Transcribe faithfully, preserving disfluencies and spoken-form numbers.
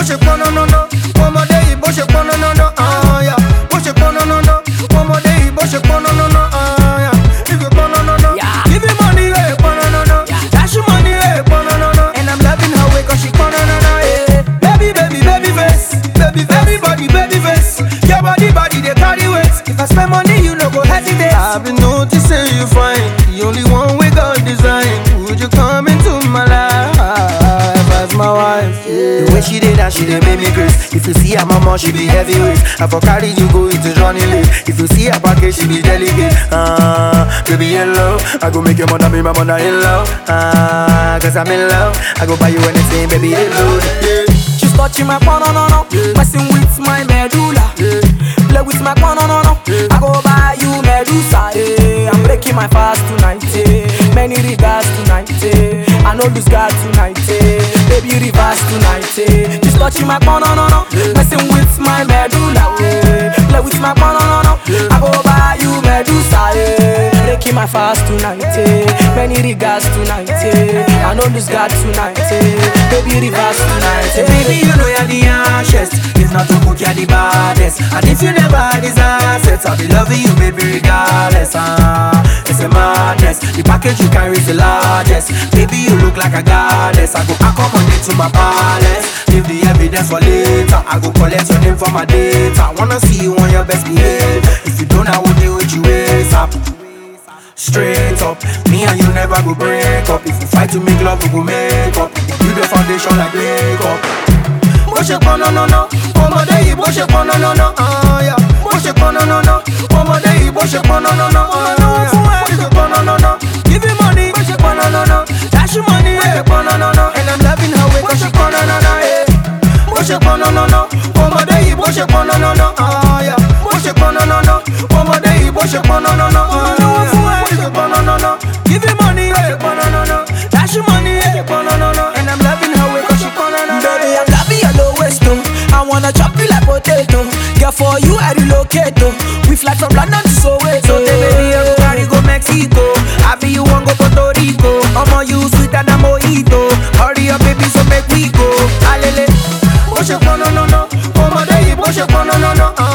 ṣe pọn nanana, ọmọdé yìí bó ṣe pọn nanana, ah yeah. Bó ṣe pọn nanana, ọmọdé yìí bó ṣe pọn nanana, ah yeah. If you pọn nanana, give me money, eh, pọn nanana. Dash you money, eh, pọn nanana. And I'm loving her way 'cause she pọn nanana, eh. Baby, baby, baby face, baby, everybody, baby face. Your body, body, they carry weight. If I spend money, you no go hesitate. I've been noticing you fine, the only one we got design. Would you come into my life as my wife? Yeah. The way she did that, she did make me crazy. If you see her mama, she be heavyweight. I for carry you go into Johnny Lee. If you see her package, she be delicate. Ah, uh, baby hello, I go make your mother be my mother in love. Ah, uh, 'cause I'm in love. I go buy you anything, baby hello. Yeah. She's touching my banana, yeah. Messing with my medulla, yeah. Play with my banana, yeah. I go buy you Medusa, yeah. I'm breaking my fast tonight, yeah. Many regards tonight, yeah. I know lose God tonight, yeah. Baby reverse tonight, yeah. She's touching my banana, yeah. Messing with my medulla, yeah. Play with my banana, yeah. I go buy you Medusa, yeah. Breaking my fast tonight, yeah. Many regards tonight, yeah. I know lose God tonight, yeah. Baby reverse tonight, yeah. Baby, you know you're the harshest. If not to cook, you're the baddest. And if you never had these assets, I'll be loving you, baby, regardless. Ah, it's a madness. The package you carry is the largest. Baby, you look like a goddess. I go accommodate to my palace. Leave the evidence for later. I go collect your name for my data. Wanna see you on your best behavior. If you don't, I will deal with you ASAP. Straight up, me and you never go break up. If you fight to make love, we go make up. You the foundation like makeup. Bó ṣe pọn nanana, ọmọdé yìí bó ṣe pọn nanana, ah yeah. Bó ṣe pọn nanana, ọmọdé yìí bó ṣe pọn nanana, ah yeah. Bó ṣe pọn nanana, give me money, bó ṣe pọn nanana. Dash you money, bó ṣe pọn nanana. And I'm loving her way 'cause she pọn nanana, eh. Bó ṣe pọn nanana, ọmọdé yìí bó ṣe pọn nanana, ah yeah. Bó ṣe pọn nanana, ọmọdé yìí bó ṣe pọn nanana, ah yeah. Bó ṣe pọn nanana, give me money, bó ṣe pọn nanana. Dash you money, bó ṣe pọn nanana. And I'm loving her way 'cause she pọn nanana. Baby, I'm loving your low waist, oh. I wanna chop you like potato. Girl, for you I relocate, oh. We fly from London to Soweto. So tell baby you go carry go Mexico. I be you want go Puerto Rico. I'ma you sweeter than mojito. Hurry up baby so make we go. Alele. Bó ṣe pọn nanana, ọmọdé yìí bó ṣe pọn nanana.